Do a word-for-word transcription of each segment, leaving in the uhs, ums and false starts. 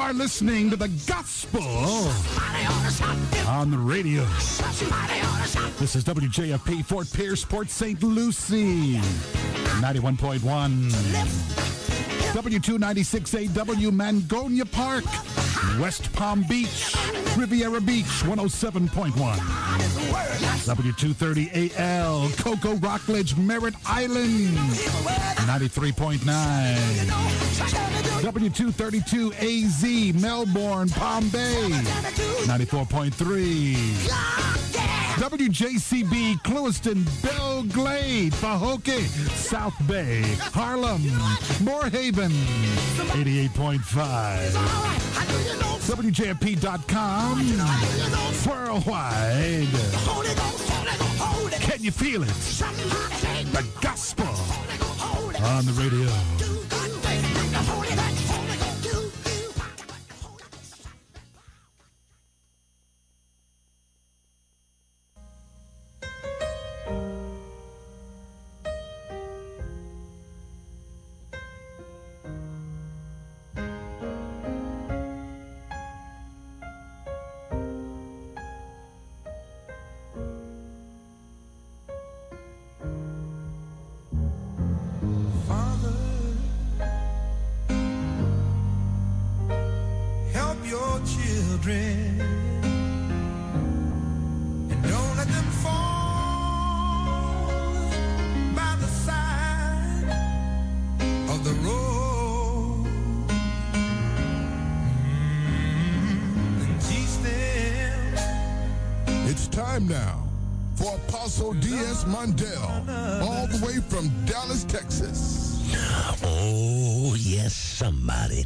are listening to the gospel on the radio. This is W J F P Fort Pierce, Port Saint Lucie, ninety-one point one. W two ninety-six A W Mangonia Park, West Palm Beach, Riviera Beach, one oh seven point one. W two thirty A L, Cocoa Rockledge, Merritt Island, ninety-three point nine. W two thirty-two A Z, Melbourne, Palm Bay, ninety-four point three. W J C B, Clewiston, Belglade, Pahokee, South Bay, Harlem, Moorhaven, eighty-eight point five. W J F P dot com, worldwide. Can you feel it? The gospel on the radio. Now for Apostle D S Mondale, all the way from Dallas, Texas. Oh, yes, somebody.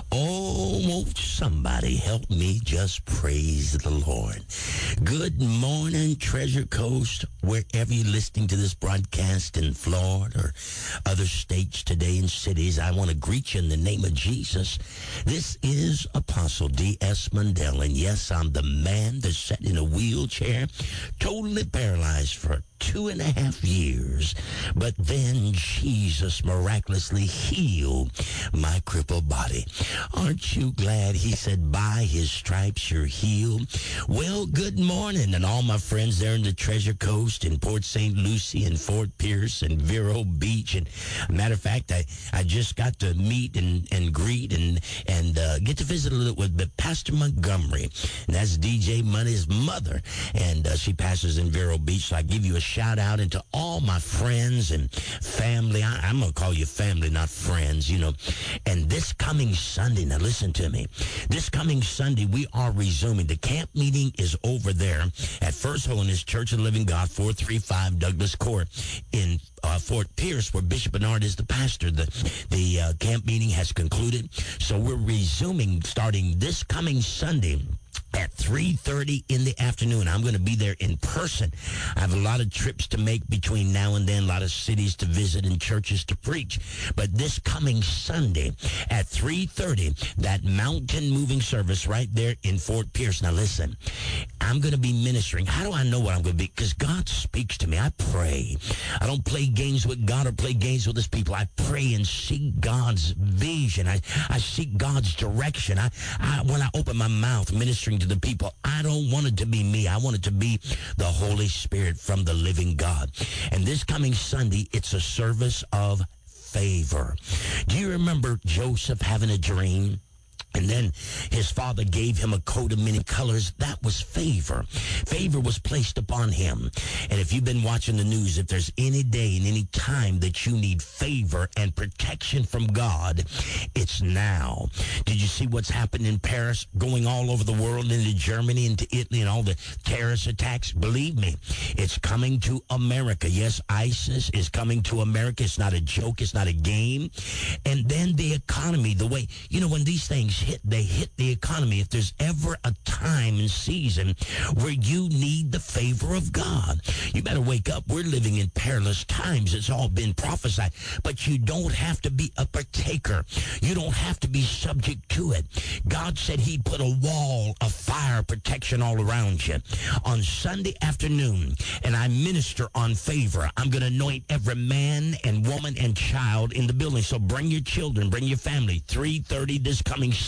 Oh, somebody help me just praise the Lord. Good morning, Treasure Coast, wherever you're listening to this broadcast in Florida or other states today and cities. I want to greet you in the name of Jesus. This is Apostle D S Mondale, and yes, I'm the man that's sat in a wheelchair, totally paralyzed for two and a half years. But then Jesus miraculously healed my crippled body. Aren't you glad? He said, by his stripes you're healed. Well, good morning, and all my friends there in the Treasure Coast, in Port Saint Lucie, and Fort Pierce, and Vero Beach. And matter of fact, I, I just got to meet and, and greet and, and uh, get to visit a little with Pastor Montgomery. And that's D J Money's mother. And uh, she pastors in Vero Beach. So I give you a shout out into all my friends and family. I, I'm going to call you family, not friends, you know. And this coming Sunday, now listen to me. This coming Sunday, we are resuming. The camp meeting is over there at First Holiness Church of the Living God, four thirty-five Douglas Court in uh, Fort Pierce, where Bishop Bernard is the pastor. The, the uh, camp meeting has concluded. So we're resuming starting this coming Sunday at three thirty in the afternoon. I'm going to be there in person. I have a lot of trips to make between now and then, a lot of cities to visit and churches to preach. But this coming Sunday at three thirty, that mountain moving service right there in Fort Pierce. Now listen, I'm going to be ministering. How do I know what I'm going to be? Because God speaks to me. I pray. I don't play games with God or play games with his people. I pray and seek God's vision. I, I seek God's direction. I, I when I open my mouth ministering to the people, I don't want it to be me. I want it to be the Holy Spirit from the living God. And this coming Sunday, it's a service of favor. Do you remember Joseph having a dream? And then his father gave him a coat of many colors. That was favor. Favor was placed upon him. And if you've been watching the news, if there's any day and any time that you need favor and protection from God, it's now. Did you see what's happened in Paris, going all over the world, into Germany, into Italy, and all the terrorist attacks? Believe me, it's coming to America. Yes, ISIS is coming to America. It's not a joke. It's not a game. And then the economy, the way, you know, when these things hit, they hit the economy. If there's ever a time and season where you need the favor of God, you better wake up. We're living in perilous times. It's all been prophesied. But you don't have to be a partaker. You don't have to be subject to it. God said he'd put a wall of fire protection all around you. On Sunday afternoon, and I minister on favor, I'm going to anoint every man and woman and child in the building. So bring your children, bring your family. three thirty this coming Sunday.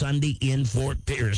Sunday in Fort Pierce.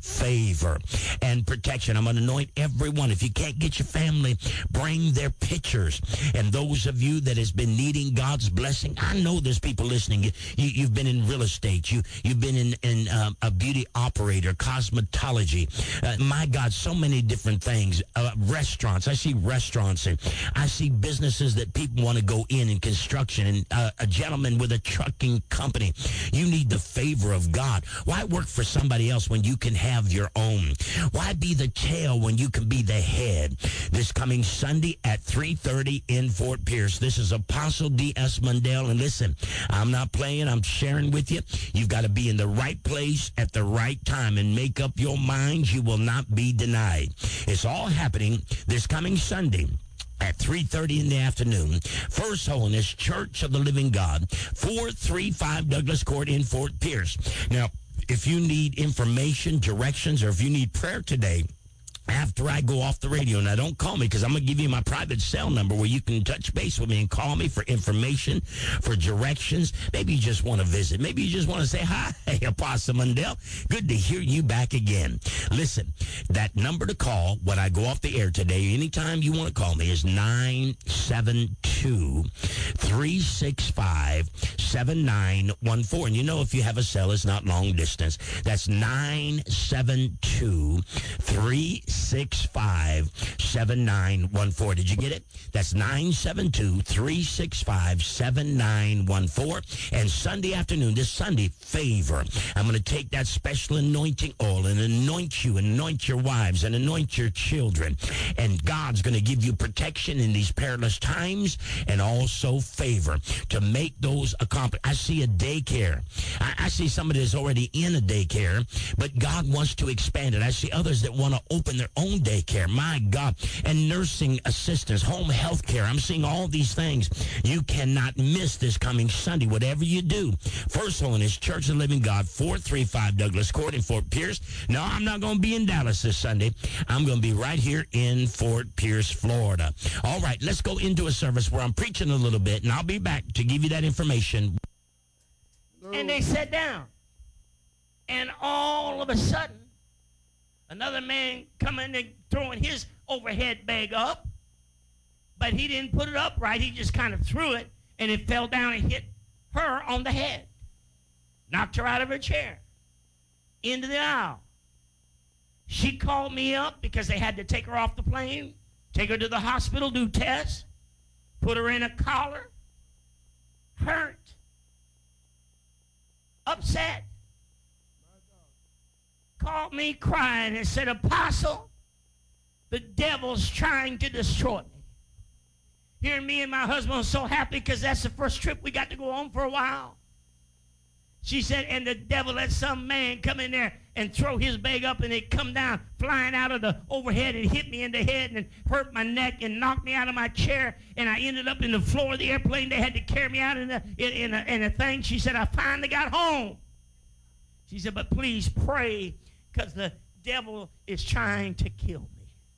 Favor and protection. I'm going to anoint everyone. If you can't get your family, bring their pictures. And those of you that has been needing God's blessing, I know there's people listening. You, you, you've been in real estate. You, you've been in, in um, a beauty operator, cosmetology. Uh, my God, so many different things. Uh, restaurants. I see restaurants, and I see businesses that people want to go in in construction, and uh, a gentleman with a trucking company. You need the favor of God. Why work for somebody else when you can have your own? Why be the tail when you can be the head? This coming Sunday at three thirty in Fort Pierce. This is Apostle D S. Mundell. And listen, I'm not playing. I'm sharing with you. You've got to be in the right place at the right time and make up your minds. You will not be denied. It's all happening this coming Sunday at three thirty in the afternoon. First Holiness Church of the Living God, four thirty-five Douglas Court in Fort Pierce. Now, if you need information, directions, or if you need prayer today, after I go off the radio, now don't call me, because I'm going to give you my private cell number where you can touch base with me and call me for information, for directions. Maybe you just want to visit. Maybe you just want to say, hi, hey, Apostle Mundell. Good to hear you back again. Listen, that number to call when I go off the air today, anytime you want to call me, is nine seven two, three six five, seven nine one four. And you know, if you have a cell, it's not long distance. That's nine seven two, three six five, seven nine one four. Did you get it? That's nine seven two, three six five, seven nine one four. And Sunday afternoon, this Sunday, favor. I'm going to take that special anointing oil and anoint you, anoint your wives, and anoint your children. And God's going to give you protection in these perilous times, and also favor to make those accomplish. I see a daycare. I, I see somebody that's already in a daycare, but God wants to expand it. I see others that want to open their own daycare. My God. And nursing assistants, home health care. I'm seeing all these things. You cannot miss this coming Sunday, whatever you do. First Holiness Church of the Living God, four thirty-five Douglas Court in Fort Pierce. No, I'm not going to be in Dallas this Sunday. I'm going to be right here in Fort Pierce, Florida. All right, let's go into a service where I'm preaching a little bit, and I'll be back to give you that information. And they sat down. And all of a sudden, another man coming and throwing his overhead bag up, but he didn't put it up right. He just kind of threw it, and it fell down and hit her on the head. Knocked her out of her chair, into the aisle. She called me up because they had to take her off the plane, take her to the hospital, do tests, put her in a collar, hurt, upset. Called me crying and said, Apostle, the devil's trying to destroy me. Here me and my husband are so happy because that's the first trip we got to go on for a while. She said, and the devil let some man come in there and throw his bag up, and it come down flying out of the overhead and hit me in the head and hurt my neck and knocked me out of my chair, and I ended up in the floor of the airplane. They had to carry me out in a, in, in, a, in a thing. She said, I finally got home. She said, but please pray, because the devil is trying to kill me.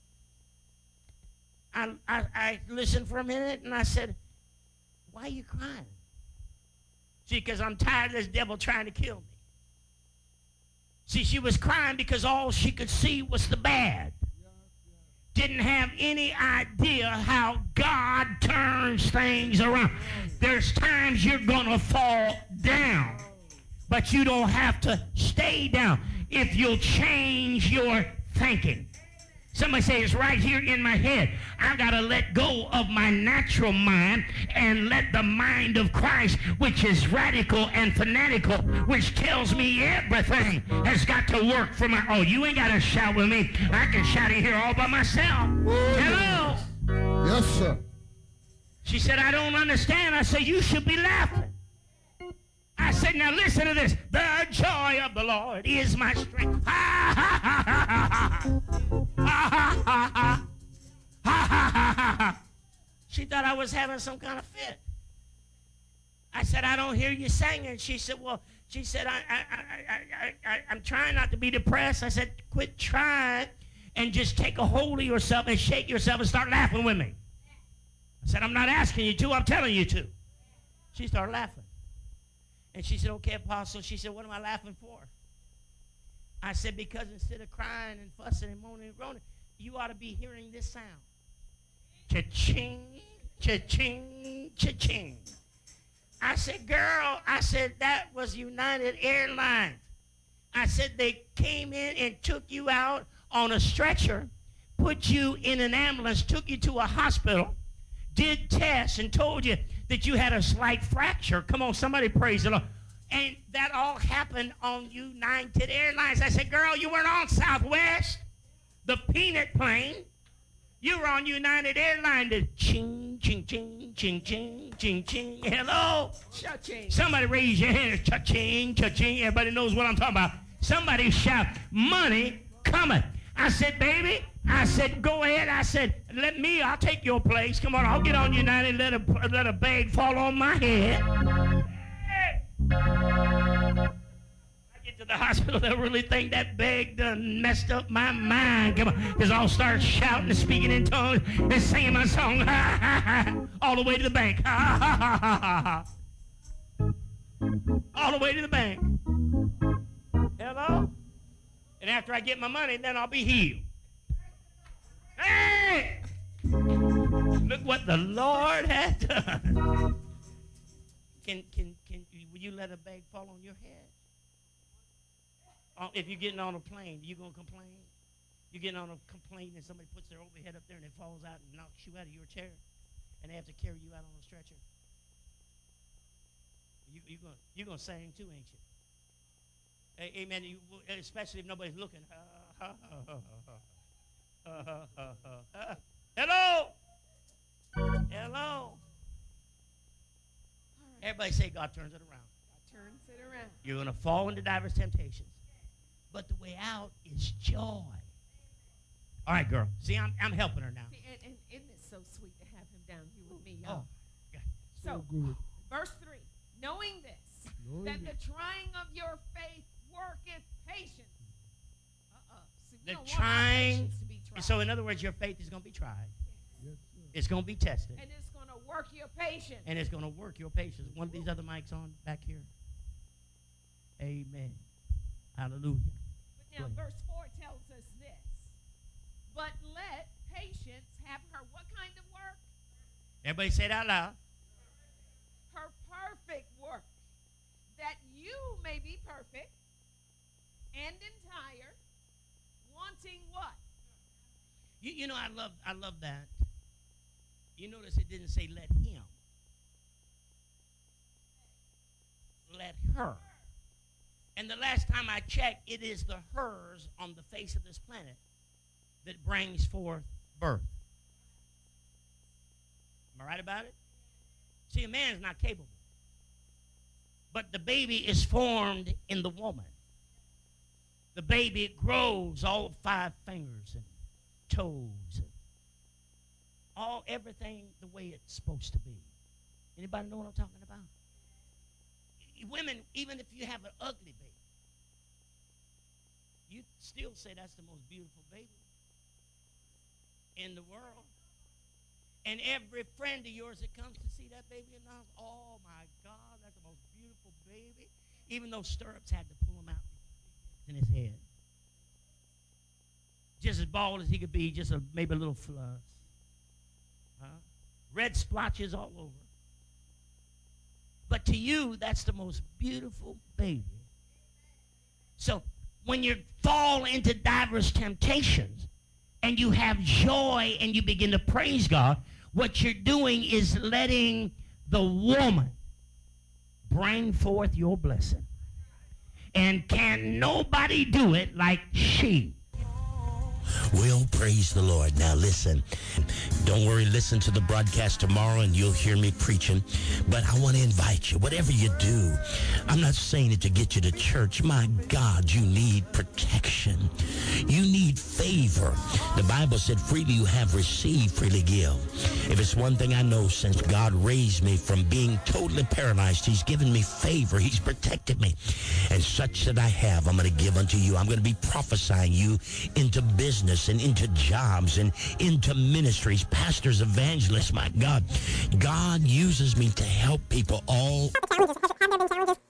I, I, I listened for a minute, and I said, why are you crying? See, because I'm tired of this devil trying to kill me. See, she was crying because all she could see was the bad. Didn't have any idea how God turns things around. There's times you're going to fall down, but you don't have to stay down if you'll change your thinking. Somebody say, it's right here in my head. I've got to let go of my natural mind and let the mind of Christ, which is radical and fanatical, which tells me everything has got to work for my... Oh, you ain't got to shout with me. I can shout in here all by myself. Hello? Yes, sir. She said, I don't understand. I said, you should be laughing. I said, now listen to this. The joy of the Lord is my strength. Ha, ha, ha, ha, ha. Ha, ha, ha, ha. Ha, ha, ha, ha, ha. She thought I was having some kind of fit. I said, I don't hear you singing. She said, well, she said, I, I, I, I, I, I'm trying not to be depressed. I said, quit trying and just take a hold of yourself and shake yourself and start laughing with me. I said, I'm not asking you to. I'm telling you to. She started laughing. And she said, okay, Apostle. She said, what am I laughing for? I said, because instead of crying and fussing and moaning and groaning, you ought to be hearing this sound. Cha-ching, cha-ching, cha-ching. I said, girl, I said, that was United Airlines. I said, they came in and took you out on a stretcher, put you in an ambulance, took you to a hospital, did tests, and told you that you had a slight fracture. Come on, somebody praise the Lord. And that all happened on United Airlines. I said, girl, you weren't on Southwest, the peanut plane. You were on United Airlines. The ching, ching, ching, ching, ching, ching, ching. Hello? Cha-ching. Somebody raise your hand. Cha-ching, cha-ching. Everybody knows what I'm talking about. Somebody shout, money coming. I said, baby, I said, go ahead. I said, let me, I'll take your place. Come on, I'll get on United, let a, let a bag fall on my head. Hey. I get to the hospital, they'll really think that bag done messed up my mind. Come on, because I'll start shouting and speaking in tongues and singing my song, ha, ha, ha, all the way to the bank. Ha, ha, ha, ha, ha. All the way to the bank. Hello? And after I get my money, then I'll be healed. Hey! Look what the Lord has done. Can, can, can, will you let a bag fall on your head? Uh, if you're getting on a plane, you going to complain? You're getting on a complaint and somebody puts their overhead up there and it falls out and knocks you out of your chair and they have to carry you out on a stretcher. You, you're going you're gonna sing too, ain't you? Hey, amen. You, especially if nobody's looking. Uh, uh, uh, uh, uh, uh, uh, uh. Hello? Hello? Everybody say God turns it around. God turns it around. You're going to fall into diverse temptations. But the way out is joy. All right, girl. See, I'm, I'm helping her now. See, and, and isn't it so sweet to have him down here with me, y'all? Oh, yeah. So, good. verse three, knowing this, Knowing that this. the trying of your faith worketh patience. Uh-uh. See, we The don't want our trying, patience to be tried. so in other words, your faith is going to be tried. Yes, sir. It's going to be tested. And it's going to work your patience. And it's going to work your patience. One of these other mics on back here. Amen. Hallelujah. But now, verse four tells us this. But let patience have her what kind of work? Everybody say it out loud. Her perfect work, that you may be perfect and entire, wanting what? You, you know, I love, I love that. You notice it didn't say let him. Let her. And the last time I checked, it is the hers on the face of this planet that brings forth birth. Am I right about it? See, a man's not capable. But the baby is formed in the woman. The baby grows all five fingers and toes and all everything the way it's supposed to be. Anybody know what I'm talking about? Women, even if you have an ugly baby, you still say that's the most beautiful baby in the world. And every friend of yours that comes to see that baby in the house, oh my God, that's the most beautiful baby. Even though stirrups had to pull him out in his head. Just as bald as he could be, just a, maybe a little fluff. Huh? Red splotches all over. But to you, that's the most beautiful baby. So when you fall into diverse temptations and you have joy and you begin to praise God, what you're doing is letting the woman bring forth your blessing. And can nobody do it like she? Well, praise the Lord. Now listen, don't worry, listen to the broadcast tomorrow and you'll hear me preaching. But I want to invite you, whatever you do, I'm not saying it to get you to church. My God, you need protection. You need favor. The Bible said, freely you have received, freely give. If it's one thing I know, since God raised me from being totally paralyzed, he's given me favor. He's protected me. And such that I have, I'm going to give unto you. I'm going to be prophesying you into business and into jobs and into ministries, pastors, evangelists. My God, God uses me to help people all. Challenges, challenges, challenges, getting local food.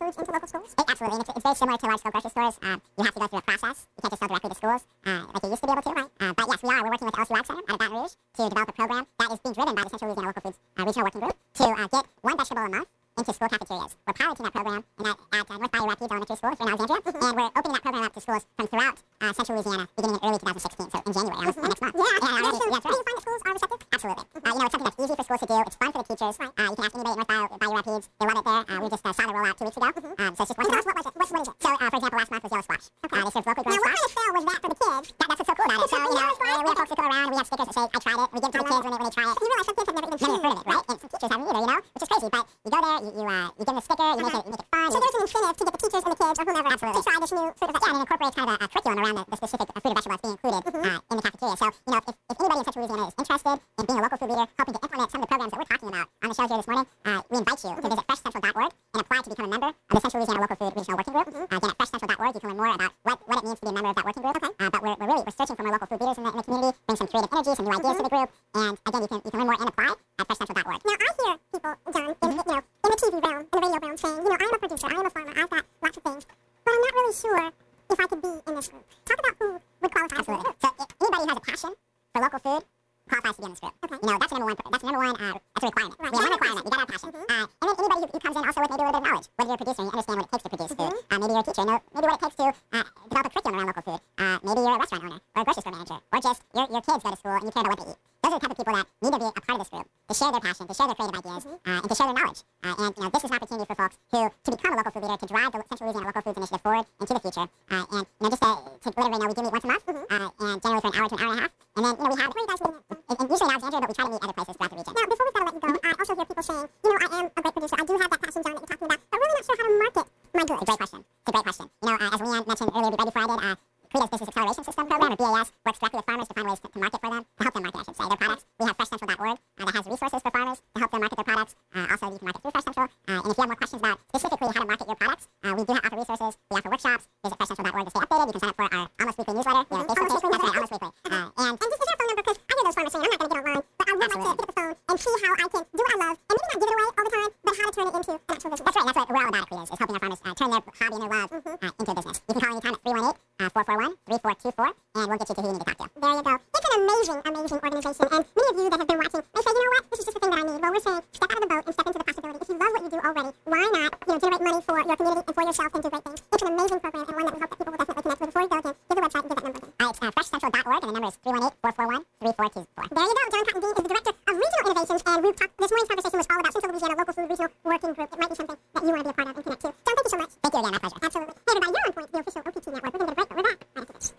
foods into local schools? It, absolutely, and it's, it's very similar to large-scale grocery stores. Uh, you have to go through a process. You can't just sell directly to schools uh, like you used to be able to, right? Uh, but yes, we are. We're working with the L C W A G Center out of Baton Rouge to develop a program that is being driven by the Central Louisiana Local Foods uh, Regional Working Group to uh, get one vegetable a month into school cafeterias. We're piloting that program in that, at uh, North Bayou Rapids Elementary School in Alexandria, mm-hmm. and we're opening that program up to schools from throughout uh, Central Louisiana beginning in early twenty sixteen, so in January, almost mm-hmm. next month. Yeah, yeah, already, yeah, that's right. Do you find that schools are receptive? Absolutely. Mm-hmm. Uh, you know, it's something that's easy for schools to do. It's fun for the teachers. Right. Uh, you can ask anybody at North Bayou, Bayou Rapids. They love it there. Uh, we just uh, saw the rollout two weeks ago. Mm-hmm. Um, so it's just one. What was it? What, what is it? So, uh, for example, last month was Yellow Squash. Okay. Uh, they served locally grown squash. Now, what kind of sale was that for the kids? That, that's what's so cool about it. So, you know, uh, we have folks that go around and we have stickers that say, I tried it. We give it to the kids when they, when they try it. So you realize some kids have never even heard of it, right? And some teachers haven't either, you know? Which is crazy. But you go there, you, you, uh, you give them a sticker, you make it, you make it fun. So there's an incentive to get the teachers and the kids or whomever Absolutely. to try this new food. Yeah, and incorporate kind of a, a curriculum around the, the specific uh, fruit or vegetable that's being included mm-hmm. uh, in the cafeteria. So, you know, if, if anybody in Central Louisiana is interested in being a local food leader, helping to implement some of the programs that we're talking about on the show here this morning, uh, we invite you mm-hmm. to visit fresh central dot org and apply to become a member of the Central Louisiana Local Food Regional Working Group. Mm-hmm. Uh, again, at fresh central dot org, you can learn more about what, what it means to be a member of that working group. Okay. Uh, but we're, we're really we're searching for more local food leaders in the, in the community, bring some creative energy, some new ideas mm-hmm. to the group, and again, you can you can learn more and apply at fresh central dot org. Now, I hear people, John, in, you know, in the T V realm, in the radio realm, saying, you know, I'm a producer, I'm a farmer, I've got lots of things, but I'm not really sure if I could be in this group. Talk about who would qualify. Absolutely. So if anybody who has a passion for local food qualifies to be in this group. Okay. You know, that's the number one. That's the number one. Uh, that's a requirement. Right. Yeah, one requirement. You gotta have passion. Mm-hmm. Uh, and then anybody who, who comes in also with maybe a little bit of knowledge. Whether you're a producer and you understand what it takes to produce mm-hmm. food. Uh, maybe you're a teacher. You know maybe what it takes to uh, develop a curriculum around local food. Uh, maybe you're a restaurant owner or a grocery store manager, or just your your kids go to school and you care about what they eat. Those are the type of people that need to be a part of this group to share their passion, to share their creative ideas, mm-hmm. uh, and to share their knowledge. Uh, and you know, this is an opportunity for folks who to become a local food leader, to drive the Central Louisiana Local Foods Initiative forward into the future. Uh, and you know, just to, to let everybody know, we do meet once a month, mm-hmm. uh, and generally for an hour to an hour and a half. And then you know, we have. Where you guys meet? And, and usually in Alexandria, but we try to meet other places throughout the region. Now, before we gotta let you go, I also hear people saying, you know, I am a great producer. I do have that passion, John, that you're talking about, but really not sure how to market my goods. It's a great question. It's a great question. You know, uh, as Leanne mentioned earlier, right before I did, uh, Credo's Business Acceleration System program, or B A S, works directly with farmers to find ways to, to market for them, to help them market, I should say, their products. We have fresh central dot org uh, that has resources for farmers to help them market their products. Uh, also, you can market through Fresh Central. Uh, and if you have more questions about specifically how to market your products, uh, we do have offer resources. We offer workshops. Visit fresh central dot org to stay updated. You can sign up for our almost weekly newsletter. You know, Facebook page. That's right, almost weekly. Uh, and, and just is there a phone number? Because I hear those farmers saying, I'm not going to get online, but I would Absolutely. like to pick up the phone and see how I can do what I love, and maybe not give it away all the time, but how to turn it into an actual business. That's right. That's what we're all about at Credo's, is helping our farmers uh, turn their hobby and their love mm-hmm. uh, into a business. You can call anytime at three one eight, four four one, three four two four, and we'll get you to who you need to talk to. There you go. It's an amazing, amazing organization, and many of you that have been watching may say, you know what, this is just the thing that I need. Well, we're saying, step out of the boat and step into the possibility. If you love what you do already, why not, you know, generate money for your community and for yourself and do great things? It's an amazing program, and one that we hope that people will definitely connect with. Before you go again, give the website and give that number again. Uh, it's uh, fresh central dot org, and the number is three one eight, four four one, three four two four. There you go. John Cotton Dean is the Director of Regional Innovations, and we've talked, this morning's conversation was all about Central Louisiana Local Food Regional Working Group. It might be something that you want to be a part of and connect to. John, thank you so much. Thank you again. My pleasure. Absolutely. Hey, everybody, you're on point, the official O P T network. We're going to get a break, but we're back right after this.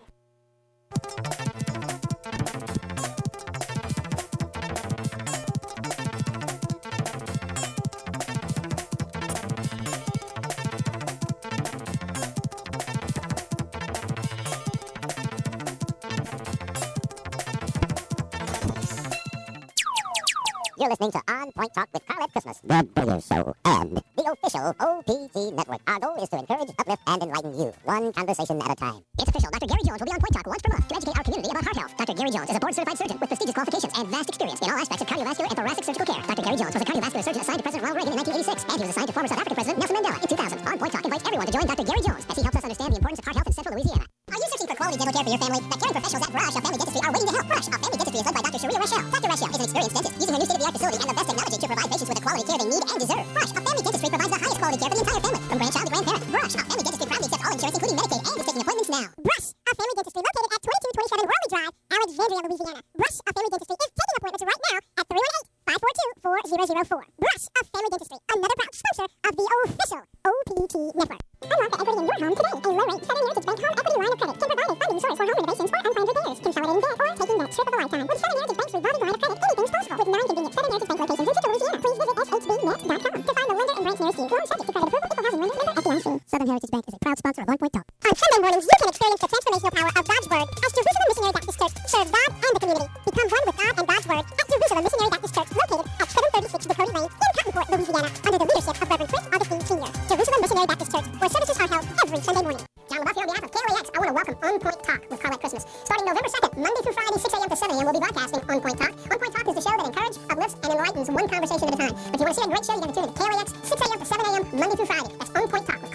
You're listening to On Point Talk with Carl at Christmas, the radio show, and the official O P T network. Our goal is to encourage, uplift, and enlighten you, one conversation at a time. It's official. Doctor Gary Jones will be on Point Talk once per month to educate our community about heart health. Doctor Gary Jones is a board-certified surgeon with prestigious qualifications and vast experience in all aspects of cardiovascular and thoracic surgical care. Doctor Gary Jones was a cardiovascular surgeon assigned to President Ronald Reagan in nineteen eighty-six, and he was assigned to former South African President Nelson Mandela in two thousand. On Point Talk invites everyone to join Doctor Gary Jones as he helps us understand the importance of heart health in Central Louisiana. Are you searching for quality dental care for your family? The caring professionals at Brush, a family dentistry, are waiting to help. Brush, a family dentistry, is led by Doctor Sharia Rachel. Doctor Rachel is an experienced dentist using her new state-of-the-art facility and the best technology to provide patients with the quality care they need and deserve. Brush, a family dentistry, provides the highest quality care for the entire family, from grandchild to grandparent. Brush, a family dentistry, proudly accepts all insurance, including Medicaid, and is taking appointments now. Brush, a family dentistry, located at twenty-two twenty-seven Worley Drive, Alexandria, Louisiana. Brush, a family dentistry, is taking appointments right now at three one eight, five four two, four zero zero four. Brush, a family dentistry, another proud sponsor of the official O P T network. Unlock the equity in your home today. A low-rate Southern Heritage Bank home equity line of credit can provide a funding source for home renovations or unplanned repairs, consolidating debt, or taking that trip of a lifetime. With Southern Heritage Bank's revolving line of credit, anything's possible. With nine convenient Southern Heritage Bank locations in Central Louisiana, please visit S H B net dot com to find the lender and branch nearest you. Loan subject to credit approval, equal housing lender, member F D I C. Southern Heritage Bank is a proud sponsor of On Point Talk. On Sunday mornings, you can experience the transformational power of God's Word as Jerusalem Missionary Baptist Church serves God and the community. Become one with God and God's Word at Jerusalem Missionary Baptist Church, located at seven thirty-six Dakota Lane in Cottonport, Louisiana, under the leadership of Reverend Chris Augustine Senior Jerusalem Missionary Baptist Church, where services are held every Sunday morning. John LaBeouf here on behalf of K L A X. I want to welcome On Point Talk with Carl at Christmas. Starting November second, Monday through Friday, six a.m. to seven a.m., we'll be broadcasting On Point Talk. On Point Talk is the show that encourages, uplifts, and enlightens one conversation at a time. But if you want to see a great show, you got to tune in to K L A X, six a.m. to seven a.m., Monday through Friday. That's On Point Talk with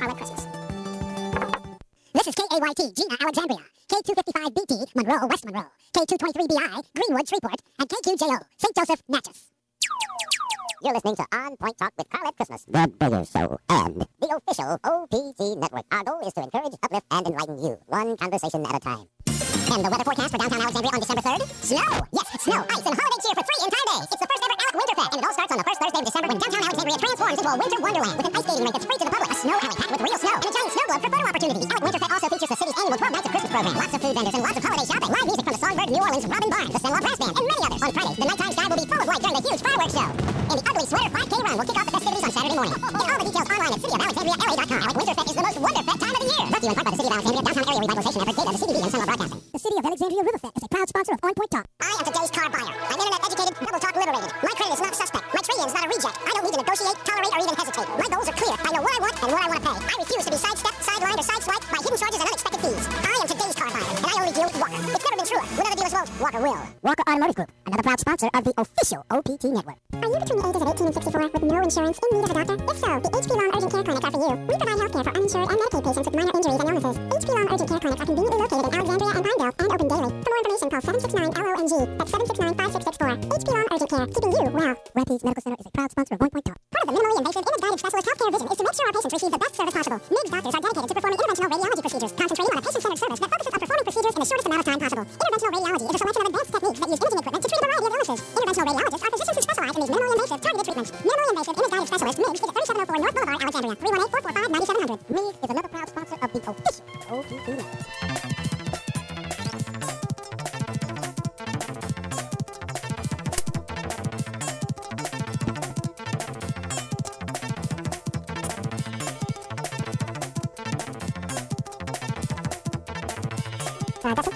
T, Gina, Alexandria. K two fifty-five B T, Monroe, West Monroe. K two twenty-three B I, Greenwood, Shreveport. And K Q J O, Saint Joseph, Natchez. You're listening to On Point Talk with Carl at Christmas, the bigger show, and the official O P T network. Our goal is to encourage, uplift, and enlighten you, one conversation at a time. And the weather forecast for downtown Alexandria on December third? Snow! Yes, snow, ice, and holiday cheer for three entire days. It's the first ever Alec Winter Fest, and it all starts on the first Thursday of December when downtown Alexandria transforms into a winter wonderland with an ice skating rink that's free to the public, a snow alley packed with real snow, and a giant snow globe for photo opportunities. Alec Winter Fest also features the city's annual twelve Nights of Christmas program, lots of food vendors and lots of holiday shopping, live music from the Songbird New Orleans Robin Barnes, the Stenlaw Brass Band, and many others. On Friday, the nighttime sky will be full of light during the huge fireworks show. And the Ugly Sweater five K run will kick off the festivities on Saturday morning. Get all the details online at city of alexandria l a dot com. Alec Winter Fest is the most wonderful time of the year. Brought to you in part by the City of Alexandria Downtown Area Revitalization Efforts, data, the C B B, and Stenlaw Broadcasting. The City of Alexandria Riverfest is a proud sponsor of On Point Talk. I am today's car buyer. I'm internet-educated, double talk liberated. My credit is not suspect. My trade-in is not a reject. I don't need to negotiate, tolerate, or even hesitate. My goals are clear. I know what I want and what I want to pay. I refuse to be sidestepped, sidelined, or sideswiped by hidden charges and unexpected fees. I am today's car buyer, and I only deal with Walker. It's never been truer. When other dealers won't, Walker will. Walker Automotive Group, another proud sponsor of the official O P T network. Are you between the ages of eighteen and sixty-four with no insurance in need of a doctor? If so, the H P Long Urgent Care Clinics are for you. We provide health care for uninsured and Medicaid patients with minor injuries and illnesses. H P Long Urgent Care Clinics are conveniently located in Alexandria and Pineville and open daily. For more information, call seven six nine L O N G. That's seven six nine five six six four. H P Long Urgent Care, keeping you well. Rapides Medical Center is a proud sponsor of On Point Talk. Part of the minimally invasive image-guided specialist healthcare vision is to make sure our patients receive the best service possible. M I G doctors are dedicated to performing interventional radiology procedures, concentrating on a patient-centered service that focuses on performing procedures in the shortest amount of time possible. Interventional radiology is a selection of advanced techniques that use imaging equipment to treat a variety of illnesses. Interventional radiologists are physicians who specialize in these minimally invasive targeted treatments. Minimally invasive image-guided specialist M I G is at thirty-seven oh four North Boulevard, Alexandria. three one eight, four four five, nine seven zero zero. M I G is another proud sponsor of the official O P T network. Uh, Dustin?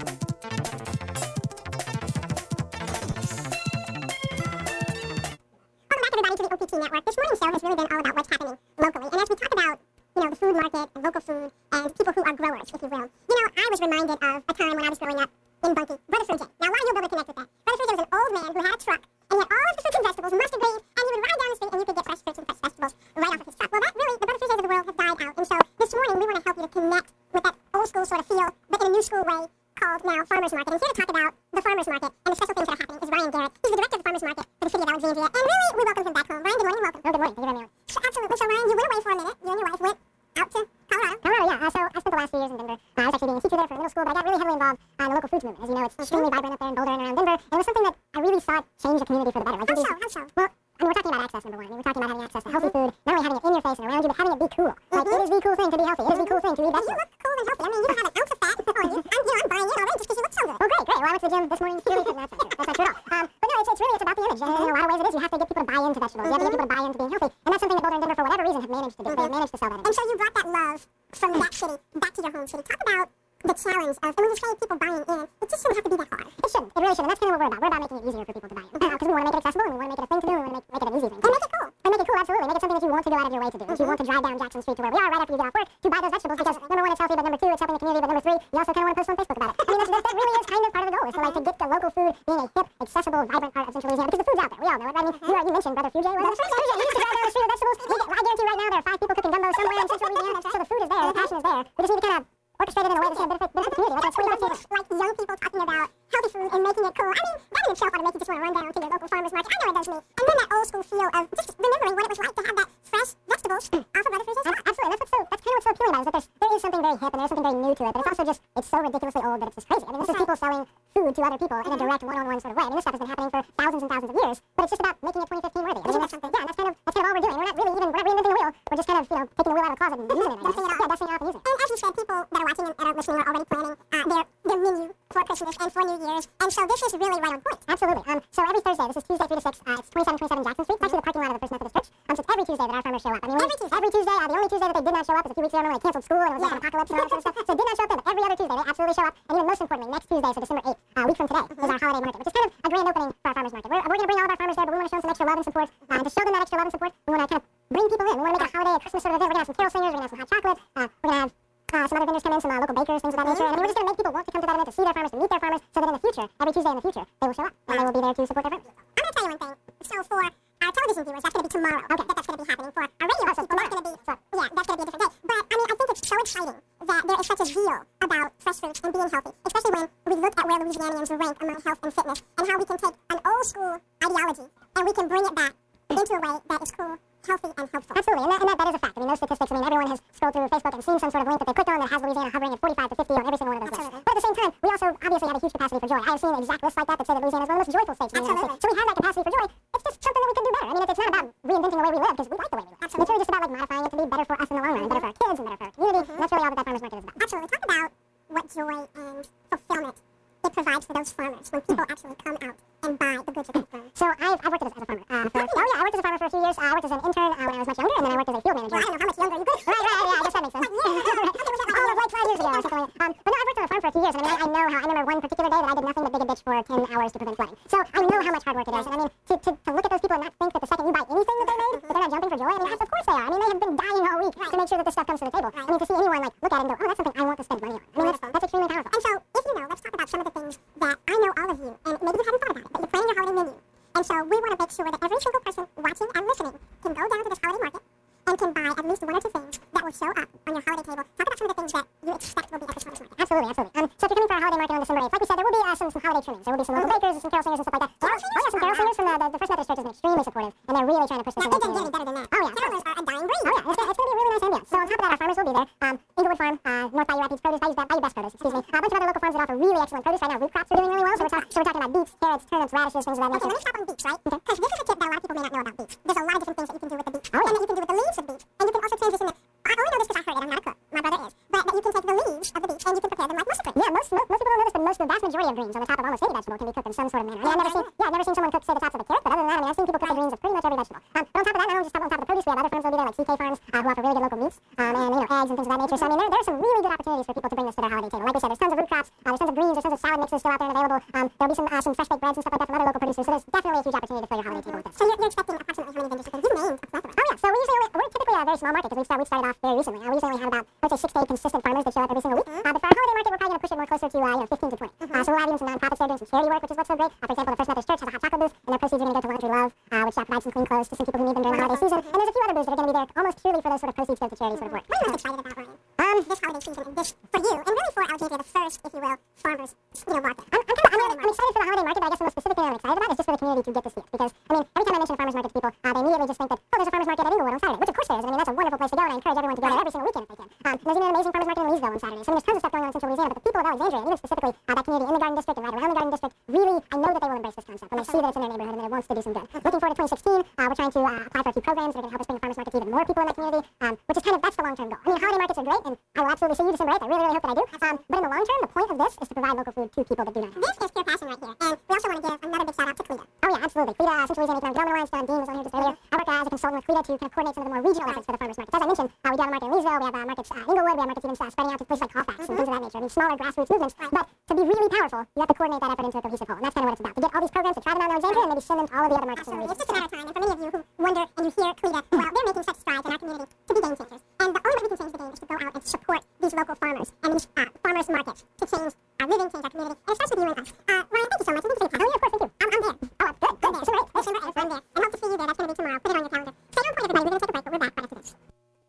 Welcome back, everybody, to the O P T network. This morning's show has really been all about what's happening locally. And as we talk about, you know, the food market and local food and people who are growers, if you will, you know, I was reminded of a time when I was growing up in Bunkie. Brother Fruit J. Now, why you'll be able to connect with that? Brother Fruit J was an old man who had a truck, and he had all of the fruits and vegetables, mustard greens, and he would ride down the street, and you could get fresh fruits and fresh vegetables right off of his truck. Well, that really, the Brother Fruit J's of the world have died out. And so this morning, we want to help you to connect with that old school sort of feel, but in a new school way, called now Farmers Market. And here to talk about the Farmers Market and the special things that are happening is Ryan Garrett. He's the director of the Farmers Market for the city of Alexandria. And really, we welcome him back home. Ryan, good morning, welcome. Oh, good morning. Thank you very much. So, absolutely. So, Ryan, you went away for a minute. You and your wife went out to Colorado. Colorado, yeah. Uh, so I spent the last few years in Denver. Uh, I was actually being a teacher there for middle school, but I got really heavily involved uh, in the local foods movement. As you know, it's extremely vibrant up there in Boulder and around Denver. And it was something that I really thought changed the community for the better. Like, How so? How so? Well, I mean, we're talking about access, number one. I mean, we're talking about having access to healthy food, not only having it in your face and around you, but having it be cool. Like, Mm-hmm. it is the cool thing to be healthy. It is the cool thing to eat You vegetables. look cool and healthy. I mean, you don't have an ounce of fat on you. I'm, you know, I'm buying it already just because you look so good. Well, great, great. Well, I went to the gym this morning. Really, that's not true. That's not true at all. Um, but no, it's, it's really, it's about the image. And in a lot of ways it is. You have to get people to buy into vegetables. You have to get people to buy into being healthy. And that's something that Boulder and Denver, for whatever reason, have managed to do. Mm-hmm. They've managed to sell that in. And so you brought that love from that city back to your home city. Talk about the challenge of, and when you say people buying in, it just shouldn't have to be that hard. It shouldn't. It really shouldn't. That's kind of what we're about. We're about making it easier for people to buy in. Because we want to make it accessible, and we want to make it a thing to do, and we want to make, make it an easy thing to And do. make it cool. And make it cool, absolutely. Make it something that you want to go out of your way to do. That you want to drive down Jackson Street to where we are right after you get off work to buy those vegetables because number one, it's healthy, but number two, it's helping the community, but number three, you also kind of want to post on Facebook about it. I mean, that's, that's, that really is kind of part of the goal, is to like to get the local food being a hip, accessible, vibrant part of Central Louisiana because the food's out there. We all know it. I mean, you, you mentioned Brother Fuji. Well, Brother Fuji, you used to drive down the street with vegetables. You get, I guarantee right now there are five people cooking gumbo somewhere in Central Louisiana. So the food is there, the passion is there. We just need to kind of orchestrate it in a way that's going to benefit, benefit the community. Like, that's what you have to do. Like young people talking about healthy food and making it cool. I mean, that in itself ought to make you just want to run down to your local farmers market. I know it does me. And then that old school feel of just remembering what it was like to have that fresh vegetables off of Brother Fruit J's. Absolutely. That's what's so, that's kind of what's so appealing about it, is that there's, there is something very hip and there's something very new to it, but it's also just, it's so ridiculously old that it's just crazy. I mean, this is people selling food to other people in a direct one-on-one sort of way. I mean, this stuff has been happening for thousands and thousands of years, but it's just about making it twenty fifteen worthy. I mean, that's, yeah, and that's kind of, that's kind of all we're doing. We're not really even, we're not reinventing the wheel. We're just kind of, you know, taking the wheel out of the closet and using it right now. Dusting it off. Yeah, dusting it off and using it. And as you said, people that are watching and that are listening are already planning uh, their, their menu for Christmas and for New Year's. And so this is really right on point. Absolutely. Um, so every Thursday, this is Tuesday three to six, uh, it's twenty-seven twenty-seven Jackson Street. It's actually the parking lot of the First Methodist Church. Um, so it's every Tuesday that our farmers show up. I mean, Every Tuesday. every Tuesday, uh, the only Tuesday that they did not show up is a few weeks ago when they canceled school and it was like an apocalypse and all that sort of stuff. So they did not show up then, but every other Tuesday they absolutely show up. And even most importantly, next Tuesday, so December eighth, uh, a week from today, is our holiday market, which is kind of a grand opening for our farmers market. We're, we're going to bring all of our farmers there, but we want to show them some extra love and support. Uh, and to show them that extra love and support, we want to kind of bring people in. We want to make it a holiday, a Christmas sort of event. We're going to have some carol singers, we're going to have some hot chocolate, uh, we're going to have Uh, some other vendors come in, some uh, local bakers, things of that nature, and I mean, we're just going to make people want to come to that event to see their farmers, to meet their farmers, so that in the future, every Tuesday in the future, they will show up, and they will be there to support their farmers. I'm going to tell you one thing. So for our television viewers, that's going to be tomorrow. Okay. That that's going to be happening. For our radio viewers, that's going to be, so, yeah, that's going to be a different day. But, I mean, I think it's so exciting that there is such a zeal grassroots and being healthy, especially when we look at where Louisianians rank among health and fitness, and how we can take an old school ideology and we can bring it back into a way that is cool, healthy, and helpful. Absolutely, and that, and that, that is a fact. I mean, those statistics, I mean, everyone has scrolled through Facebook and seen some sort of link that they clicked on that has Louisiana hovering at forty-five to fifty on every single one of those lists. But at the same time, we also obviously have a huge capacity for joy. I have seen exact lists like that that say that Louisiana is one of the most joyful states in the United States. So we have that capacity for joy. It's just something that we can do better. I mean, it's, it's not about reinventing the way we live, because we like the way we live. Absolutely. It's really just about like modifying it to be better for us in the long run, and better for our kids, and better for our community. And that's really all that that farmers market is about. Absolutely. Talk about what joy and fulfillment it provides for those farmers when people actually come out and buy the goods that they grow. So I've, I've worked as, as a farmer. Uh, for, oh yeah, I worked as a farmer for a few years. Uh, I worked as an intern uh, when I was much younger, and then I worked as a field manager. Well, I don't know how much younger you could. Right, right, yeah, I guess that makes sense. Oh, like five years ago or something. Um, but no, I worked on a farm for a few years, and I mean, I, I know how. I remember one particular day that I did nothing but dig a ditch for ten hours to prevent flooding. So I know how much hard work it is, and I mean, to, to, to look at those people and not think that the second you buy anything that they made, that they're not jumping for joy. I mean, yes, of course they are. I mean, they have been dying all week to make sure that this stuff comes to the table. I mean, to see anyone like look at it and go, oh, that's something I want to spend money on. I mean, that's, that's extremely powerful. And so, if you know, let's talk about some of the things that I know all of you, and maybe you haven't thought about it, but you're planning your holiday menu. And so we want to make sure that every single person watching and listening can go down to this holiday market and can buy at least one or two things that will show up on your holiday table. Talk about some of the things that you expect will be at this holiday market. Absolutely, absolutely. Um, so if you're coming for our holiday market on December eighth, like we said, there will be uh, some, some holiday trimmings. There will be some local bakers and some carol singers and stuff like that. So, oh yeah, some carol singers from the, the, the First Methodist Church has been extremely supportive, and they're really trying to push this. Now, they can get any better than that. Oh yeah, carolers are a dying breed. Oh yeah, it's, it's going to be a really nice ambiance. So on top of that, our farmers will be there. Um, Inglewood Farm, uh, North Bayou Rapids Produce, Bayou, Bayou Best Produce, excuse me. Uh, a bunch of other local farms that offer really excellent produce right now. Root crops are doing really well, so we're, talk, so we're talking about beets, carrots, turnips, radishes, things of that nature. Okay, let me stop on beets, right? Okay. Because this is a tip that a lot of people may not know about beets. There's a lot of different things that you can do with the beets. Oh yeah. And that you can do with the leaves of beets. And you can also transition it. I only know this because I heard it. I'm not a cook. My brother is. But that you can take the leaves of the beets and you can prepare them like mustard greens. Yeah, most, most, most people don't know this, but most, the vast majority of greens on the top of almost any vegetable can be cooked in some sort of manner. I mean, I've never seen, yeah, I've never seen someone cook, say, the tops of a carrot, but other than that, I mean, I've seen people cook the greens of pretty much every vegetable. Um, but on top of that, not only just on top of the produce, we have other farms that will be there, like C K Farms, uh, who offer really good local meats, um, and, you know, eggs and things of that nature. So, I mean, there, there are some really good opportunities for people to bring this to their holiday table. Like we said, there's tons of root crops, uh, there's tons of greens, there's tons of salad mixes still out there and available. Um, there'll be some, uh, some fresh baked breads and stuff like that from other local producers. So there's definitely a huge opportunity to fill your holiday table with this. So you're, you're expecting approximately how many vendors you can? You named a plethora. Oh yeah, so we usually, only, we're typically a very small market because we started, we started off very recently. Uh, we usually only have about, I would say, six to eight consistent farmers that show up every single week. Uh, but for our holiday market, we're probably going to push it more closer to, uh, you know, fifteen to twenty. Uh, so we'll have even some nonprofits there doing some charity work, which is what's so great. Uh, for example, the First Methodist Church has a hot chocolate booth, and their proceeds are going to go to Laundry Love, uh, which uh, provides some clean clothes to some people who need them during the holiday season. And there's a few other booths that are going to be there almost purely for those sort of proceeds go to charity sort of work. What are you most excited about, Ryan? Um, this holiday season and this for you, and really for Alexandria, the first, if you will, farmers, you know, market. I'm, I'm kind of, I mean, I'm excited for the holiday market, but I guess the most specific thing I'm excited about is just for the community to get to see it. Because, I mean, every time I mention a farmers market to people, uh, they immediately just think that, oh, there's a farmers market at Inglewood on Saturday, which of course there is. I mean, that's a wonderful place to go, and I encourage everyone to go there every single weekend if they can. Um, there's even an amazing farmers market in Leesville on Saturday. So I mean, there's tons of stuff going on in Central Louisiana, but the people of Alexandria, and even specifically uh, that community in the Garden District and right around the Garden District, really, I know that they will embrace this concept, and they see that it's in their neighborhood, and that it wants to do some good. Looking forward to twenty sixteen, uh, we're trying to uh, apply for a few programs that are going to help us bring the farmers market to even more people in that community, um, which is kind of, that's the long-term goal. I mean, holiday markets are great, and I will absolutely see you December eighth. I really, really hope that I do. Um, but in the long term, the point of this is to provide local food to people that do not have. This is pure passion right here, and we also want to give another big shout out to Cleta. Oh yeah, absolutely. Cleta, uh, Central Louisiana Economic Development Alliance, John Dean was on here just earlier. I work uh, as a consultant with Cleta to kind of coordinate some of the more regional efforts for the farmers markets. As I mentioned, uh, we do have a market in Leesville, we have uh, markets uh, Inglewood, we have markets even uh, spreading out to places like Colfax mm-hmm. and things of that nature. I mean, smaller grassroots movements. Right. But to be really powerful, you have to coordinate that effort into a cohesive whole, and that's kind of what it's about. To get all these programs to try them out in Alexandria and maybe send them to all of the other markets in the region. It's just a matter of time, and for many of you who wonder and you hear Cleta, well, they're making such strides in our community to be game changers. And the only way we can change the game is to go out and support these local farmers and these uh, farmers markets to change our living, change our community, and it starts with you and us. Uh, Ryan, thank you so much. Thank you for your time. Oh yeah, of course, thank you. I'm, I'm there. Oh, good, good. December eighth. December eighth, I'm there. I hope to see you there. That's going to be tomorrow. Put it on your calendar. Stay on point, everybody. We're going to take a break, but we're back right after this.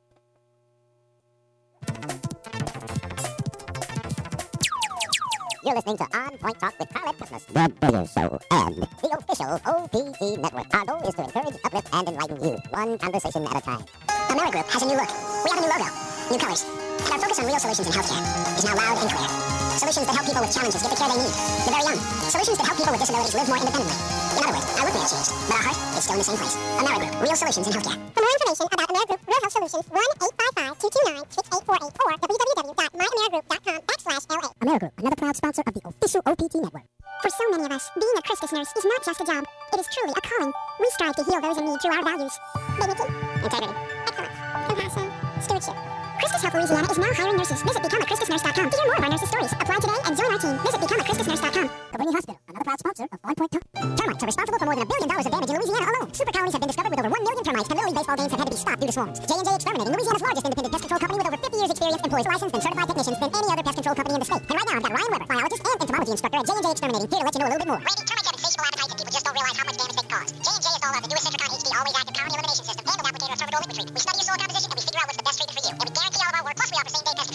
You're listening to On Point Talk with Carl at Christmas, the bigger show, and the official O P T network. Our goal is to encourage, uplift, and enlighten you, one conversation at a time. Amerigroup has a new look. We have a new logo, new colors, and our focus on real solutions in healthcare is now loud and clear. Solutions that help people with challenges get the care they need, the very young. Solutions that help people with disabilities live more independently. In other words, our look may have changed, but our heart is still in the same place. Amerigroup, real solutions in healthcare. For more information about Amerigroup Real Health Solutions, one eight five five, two two nine, six eight four eight or w w w dot my amerigroup dot com backslash L A. Amerigroup, another proud sponsor of the official O P T network. For so many of us, being a Christus nurse is not just a job. It is truly a calling. We strive to heal those in need through our values. Dignity, integrity, excellence, compassion, stewardship. Christus Health Louisiana is now hiring nurses. Visit become a christus nurse dot com to hear more of our nurses' stories. Apply today and join our team. Visit become a christus nurse dot com. Cabrini Hospital, another proud sponsor of On Point Talk. Termites are responsible for more than a billion dollars of damage in Louisiana alone. Super colonies have been discovered with over one million termites, and Little League baseball games have had to be stopped due to swarms. J and J Exterminating, Louisiana's largest independent pest control company with over fifty years experience, employs licensed and certified technicians than any other pest control company in the state. And right now, I've got Ryan Weber, biologist and entomology instructor at J and J Exterminating, here to let you know a little bit more. Randy, termites have insatiable appetites and people just don't realize how much damage they cause. J and J installed the newest Centricon H D always active colony elimination system and with applicator of Terminal Liquid Treat. We study your soil composition and we figure out what's the best treatment for you. And we guarantee all of our work, plus we offer same-day pest control service. J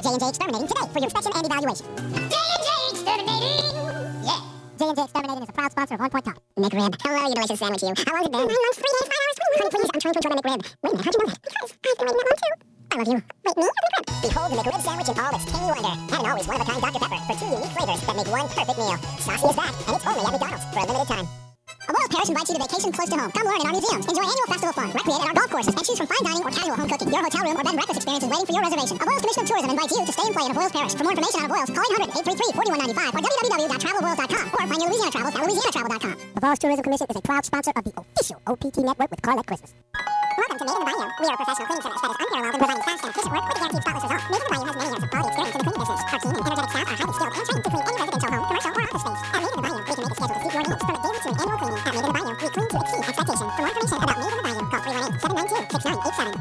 J and J Exterminating today for your inspection and evaluation. J and J Exterminating! Yeah. J and J Exterminating is a proud sponsor of On Point Talk. McRib. Hello, you delicious sandwich, you. How long has it been? Nine months, three days, five hours, twenty minutes. Please, I'm trying to enjoy my McRib. Wait a minute, how'd you know that? Because I've been waiting that long, too. I love you. Wait, me? McRib. Behold the McRib sandwich in all its tangy wonder. And an always one-of-a-kind Doctor Pepper for two unique flavors that make one perfect meal. Saucy as that, and it's only at McDonald's for a limited time. Avoyles Parish invites you to vacation close to home. Come learn in our museums, enjoy annual festival fun, recreate at our golf courses, and choose from fine dining or casual home cooking. Your hotel room or bed and breakfast experience is waiting for your reservation. Avoyles Commission of Tourism invites you to stay and play in Avoyles Parish. For more information on Avoyles, call eight hundred, eight three three, four one nine five or w w w dot travel avoyles dot com or find your Louisiana travels at louisiana travel dot com. Avoyles Tourism Commission is a proud sponsor of the official O P T network with Carlette Christmas. Welcome to Made in the Bayou. We are a professional cleaning service that is unparalleled in providing fast and efficient work with a guaranteed spotless result. Made in the Bayou has many years of quality experience in the cleaning business. Our team and energetic staff are highly skilled and trained to clean any residential home, commercial, or office space. At Made in the Bayou, we can make it scheduled to suit your needs from a daily to an annual cleaning. At Made in the Bayou, we clean to exceed expectation. For more information about Made in the Bayou, call three one eight, seven nine two, six nine eight seven.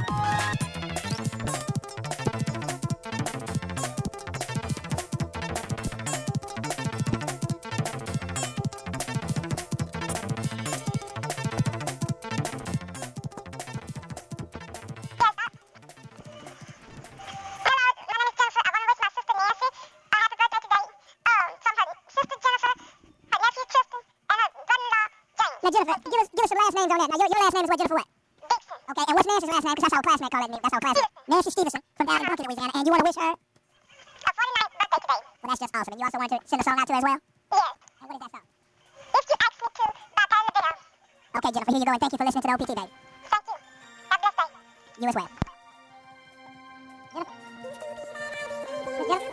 Now, Jennifer, give us, give us some last names on that. Now, your, your last name is what, Jennifer, what? Dixon. Okay, and what's Nancy's last name? Because that's our classmate call it. That's our classmate. Nancy Stevenson from down in Buckett, Louisiana. And you want to wish her? Her forty-ninth birthday today. Well, that's just awesome. And you also want to send a song out to her as well? Yes. And what is that song? If You Ask Me To by Patti LaBelle. Okay, Jennifer, here you go. And thank you for listening to the O P T, babe. Thank you. Have a blessed day. You as well. Jennifer? Jennifer?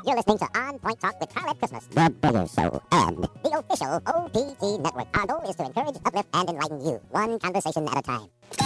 You're listening to On Point Talk with Carl at Christmas, the Bigger Show, and the official O P T Network. Our goal is to encourage, uplift, and enlighten you, one conversation at a time.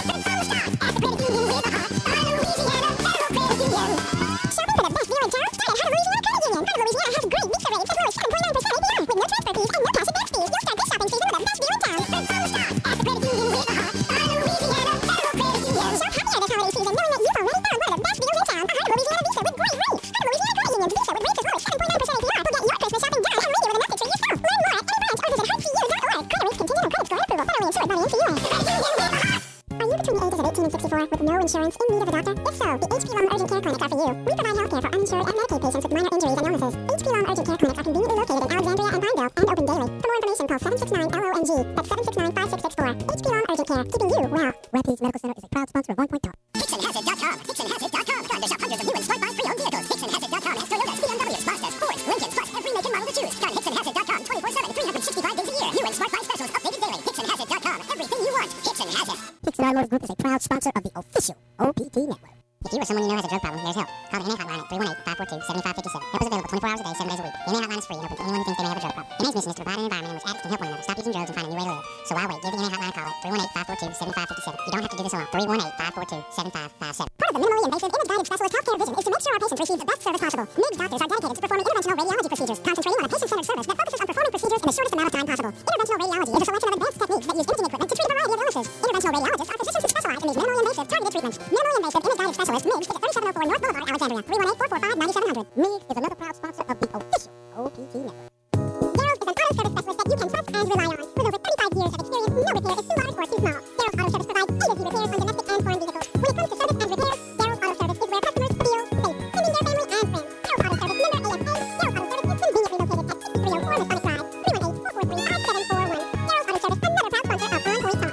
Shopping for the best beer in town? Start at Heart of Louisiana Credit Union. Heart of Louisiana has a great Visa rate as low as seven point nine percent A P R with no transfer fees and no cash advance fees. You'll start this shopping season with the best beer in town. Then follow stop at the credit union with the Heart of Louisiana Federal Credit Union. Shop happier this holiday season knowing that you've already found one of the best beers in town. A Heart of Louisiana Visa with great rates. Heart of Louisiana Credit Union's Visa with rates as low as seven point nine percent A P R will get your Christmas shopping done and leave you with a message for yourself. Learn more at any branch or visit heart c u dot org. Credit rates contingent on credit score and approval. Federally insured by the N C U A. Are you between the ages of eighteen and sixty-four with no insurance in need of a doctor? If so, the H P Lum Urgent Care Clinics are for you. We provide health care for uninsured and Medicaid patients with minor injuries and illnesses. H P Lum Urgent Care Clinics are conveniently located in Alexandria and Pineville and open daily. For more information, call seven six nine L O N G. That's seven six nine five six six four. H P Lum Urgent Care, keeping you well. Rapides Medical Center is a proud sponsor of One Point Talk. Hickson Has It dot com. Hickson Has It dot com. Time to shop hundreds of new and smart buy pre-owned vehicles. Hickson Has It dot com has Toyotas, B M Ws, Mazdas, Fords, Lincolns, plus every make and model to choose. Go to Hickson Has It dot com twenty-four seven, three hundred sixty-five days a year. New and smart buy specials updated daily. Hickson Has It dot com. Everything you want. Hickson has it. Hickson Automotive Group is a proud sponsor of the official O P T Network. If you or someone you know has a drug problem, there's help. Call the N A hotline at three one eight, five four two, seven five five seven. Help is available twenty-four hours a day, seven days a week. The N A hotline is free and open to anyone who thinks they may have a drug problem. N A's mission is to provide an environment in which addicts can help one another, stop using drugs, and find a new way to live. So why wait? Give the N A hotline a call at three one eight, five four two, seven five five seven. You don't have to do this alone. three one eight, five four two, seven five five seven. Part of the minimally invasive image-guided specialist healthcare vision is to make sure our patients receive the best service possible. M I G doctors are dedicated to performing interventional radiology procedures, concentrating on a patient-centered service that focuses on performing procedures in the shortest amount of time possible. Interventional radiology is a selection of advanced techniques that use imaging equipment to treat a variety of illnesses. Interventional radiologists are physicians who specialize in these minimally invasive targeted treatments. Minimally invasive image-guided specialist M I G is at thirty-seven oh four North Boulevard, Alexandria. three one eight, four four five, nine seven zero zero. M I G is another proud sponsor of the official O P T Network. Darrell's is an auto service specialist that you can trust and rely on. With over thirty-five years of experience, no repair is too large or too small. Darrell's Auto Service provides A to Z repairs on domestic and foreign vehicles. When it comes to service and repairs, Darrell's Auto Service is where customers feel safe, sending their family and friends. Darrell's Auto Service, member A F A. Darrell's Auto Service is conveniently located at sixty-three oh four Masonic Drive, three one eight, four four three, five seven four one. Darrell's Auto Service, another proud sponsor of On Point Talk.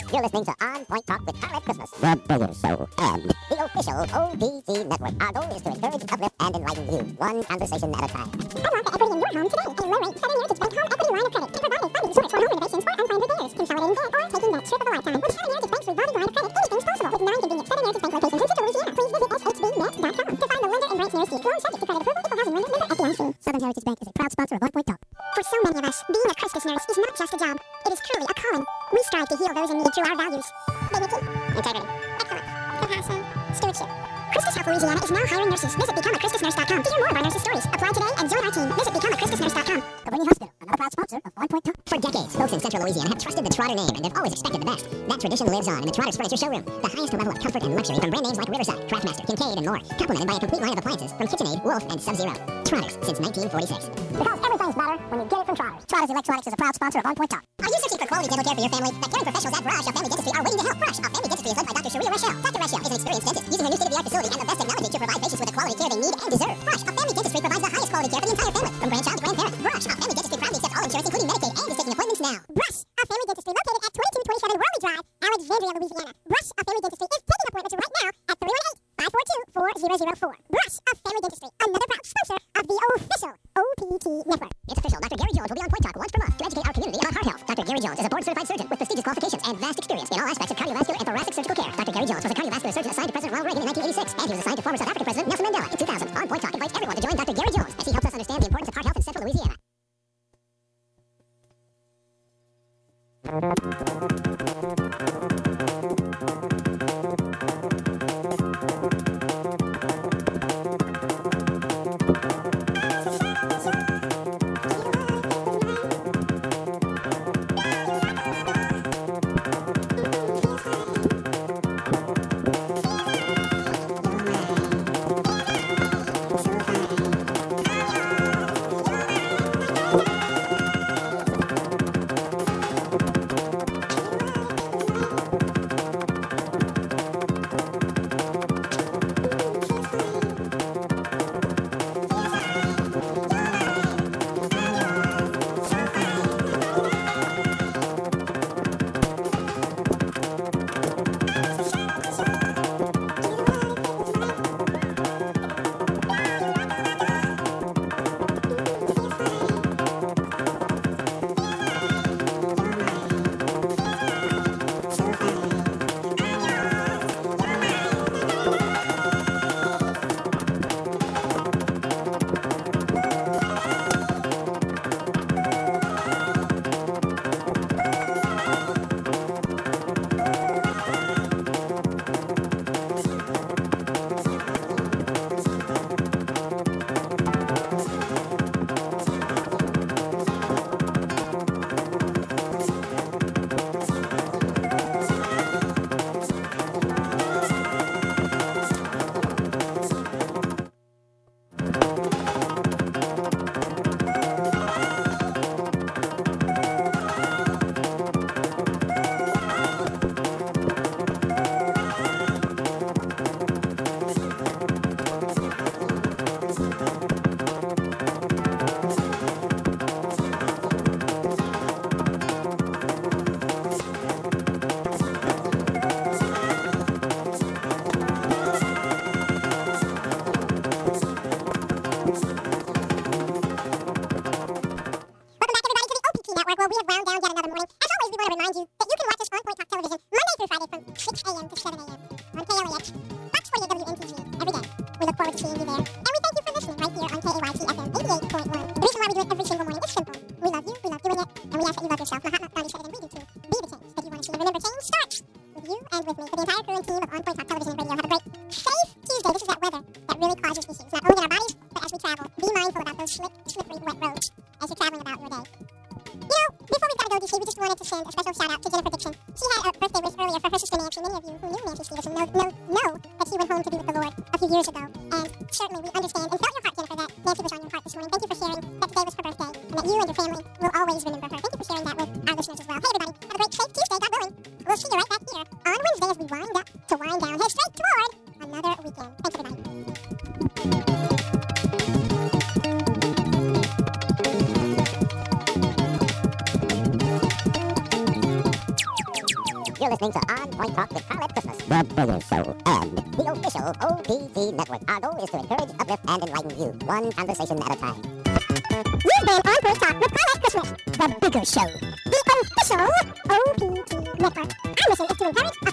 You're listening to On Point Talk with Carl F. Christmas, the radio show, and the official O P T network. Our goal is to encourage, uplift, and enlighten you, one conversation at a time. Unlock the equity in your home today. A low-rate Southern Heritage Bank Home Equity Line of Credit can provide a funding source for home renovations or unplanned repairs, consolidating debt, or taking that trip of a lifetime. With Southern Heritage Bank's revolving line of credit, anything's possible. With nine convenient Southern Heritage Bank locations in Central Louisiana, please visit s h b net dot com to find the lender and branch nearest you. Loan subject to credit approval, equal housing lender, member F D I C. Southern Heritage Bank is a proud sponsor of On Point Talk. For so many of us, being a Christus nurse is not just a job. It is truly a calling. We strive to heal those in need through our values. Dignity, integrity, excellence, compassion, stewardship. Christus Health Louisiana is now hiring nurses. Visit become a christus nurse dot com to hear more of our nurses' stories. Apply today and join our team. Visit become a christus nurse dot com. Cabrini Hospital, another proud sponsor of On Point Talk. For decades, folks in Central Louisiana have trusted the Trotter name, and they've always expected the best. That tradition lives on in the Trotter's Furniture Showroom. The highest level of comfort and luxury from brand names like Riverside, Craftmaster, Kincaid, and more. Complemented by a complete line of appliances from KitchenAid, Wolf, and Sub-Zero. Trotters since nineteen forty-six. Because everything's better when you get it from Trotters. Trotters Electronics is a proud sponsor of On Point Talk. Are you searching for quality dental care for your family? The caring professionals at Brush, our family dentistry, are waiting to help. Brush, our family dentistry is led by Doctor Sharia Rachel. Doctor Rachel is an experienced dentist using her new state-of-the-art facility and the best technology to provide patients with the quality care they need and deserve. Brush, our family dentistry provides the highest quality care for the entire family, from grandchild to grandparent. Brush, our family dentistry proudly accepts all insurance, including Medicaid, and is taking appointments now. Brush, our family dentistry located at twenty-two twenty-seven Worley Drive, Alexandria, Louisiana. Brush, our family dentistry is taking appointments right now at three one eight, five four two, four zero zero four. Brush, our family dentistry, another proud sponsor of the official O P T network. It's official. Doctor Gary Jones will be on Point Talk once per month to educate our community about heart health. Doctor Gary Jones is a board-certified surgeon with prestigious qualifications and vast experience in all aspects of cardiovascular and thoracic surgical care. Doctor Gary Jones was a cardiovascular surgeon assigned to President Ronald Reagan in nineteen eighty-six, and he was assigned to former South African President Nelson Mandela in two thousand. On Point Talk invites everyone to join Doctor Gary Jones as he helps us understand the importance of heart health in Central Louisiana. listening to On Point Talk with Carl F. Christmas, The Bigger Show, and the official O P T network. Our goal is to encourage, uplift, and enlighten you, one conversation at a time. You've been on Point Talk with Carl F. Christmas, The Bigger Show, the official O P T network. Our mission is to encourage,